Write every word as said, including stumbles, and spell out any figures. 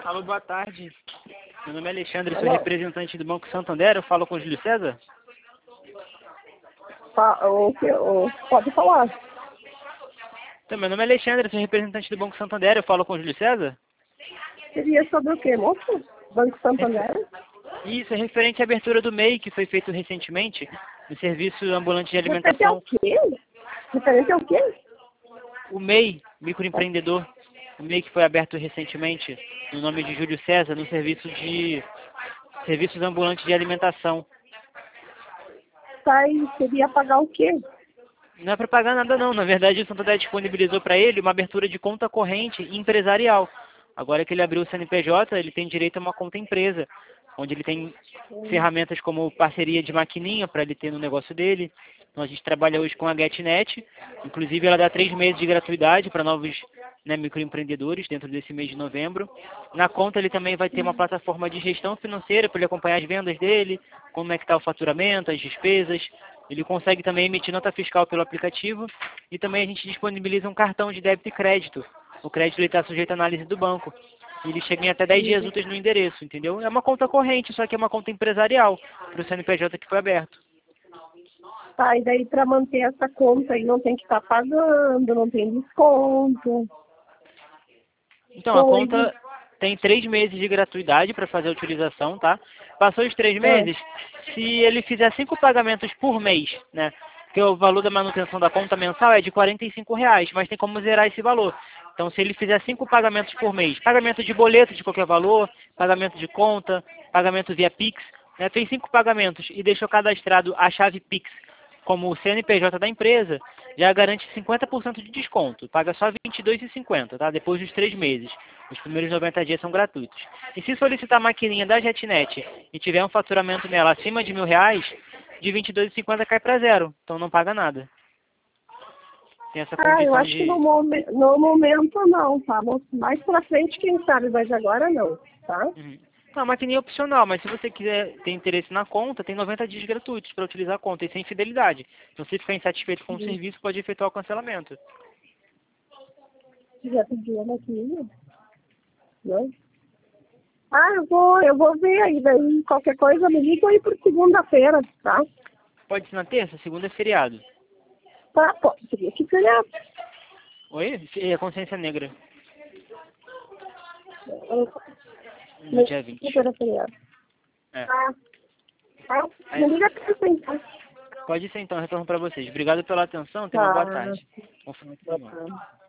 Alô, boa tarde. Meu nome é Alexandre, sou Alô? representante do Banco Santander. Eu falo com o Júlio César? Fa- o que- o- pode falar. Então, meu nome é Alexandre, sou representante do Banco Santander. Eu falo com o Júlio César? Seria sobre o quê, moço? Banco Santander? Isso, é referente à abertura do M E I, que foi feito recentemente, no Serviço Ambulante de Referente ao Alimentação. quê? Referente ao quê? O M E I, microempreendedor, o M E I que foi aberto recentemente, no nome de Júlio César, no serviço de Serviços Ambulantes de Alimentação. Tá, e seria pagar o quê? Não é para pagar nada não, na verdade o Santander disponibilizou para ele uma abertura de conta corrente empresarial. Agora que ele abriu o C N P J, ele tem direito a uma conta empresa, onde ele tem ferramentas como parceria de maquininha para ele ter no negócio dele. Então a gente trabalha hoje com a GetNet, inclusive ela dá três meses de gratuidade para novos, né, microempreendedores dentro desse mês de novembro. Na conta ele também vai ter uma plataforma de gestão financeira para ele acompanhar as vendas dele, como é que está o faturamento, as despesas. Ele consegue também emitir nota fiscal pelo aplicativo e também a gente disponibiliza um cartão de débito e crédito. O crédito está sujeito à análise do banco. E ele chega em até dez dias úteis no endereço, entendeu? É uma conta corrente, só que é uma conta empresarial para o C N P J que foi aberto. Tá, e daí para manter essa conta aí não tem que estar pagando, não tem desconto. Então, a Foi. conta tem três meses de gratuidade para fazer a utilização, tá? Passou os três É. meses, se ele fizer cinco pagamentos por mês, né? Porque o valor da manutenção da conta mensal é de quarenta e cinco reais, mas tem como zerar esse valor. Então, se ele fizer cinco pagamentos por mês, pagamento de boleto de qualquer valor, pagamento de conta, pagamento via Pix, né? Fez cinco pagamentos e deixou cadastrado a chave Pix como o C N P J da empresa, já garante cinquenta por cento de desconto. Paga só vinte e dois reais e cinquenta centavos, tá? Depois dos três meses. Os primeiros noventa dias são gratuitos. E se solicitar a maquininha da GetNet e tiver um faturamento nela acima de mil reais, de vinte e dois reais e cinquenta centavos cai para zero. Então não paga nada. Tem essa Ah, eu condição acho que no, de... momen- no momento não, tá? Moço? Mais pra frente, quem sabe, mas agora não, tá? Uhum. Não, a maquininha é opcional, mas se você quiser ter interesse na conta, tem noventa dias gratuitos para utilizar a conta e sem fidelidade. Então, se ficar insatisfeito com o Sim. serviço, pode efetuar o cancelamento. Já pediu a maquininha? Não? Ah, eu vou, eu vou ver aí, daí qualquer coisa me liga aí por segunda-feira, tá? Pode ser na terça, segunda é feriado. Tá, pode ser que seria. Oi? É a consciência negra, no Me dia vinte. liga feriado. É. Tá, tá? Aí, Me liga que então. pode ser então, retorno para vocês. Obrigado pela atenção, tenha uma boa Tá, tarde. Bom final de boa semana. tarde.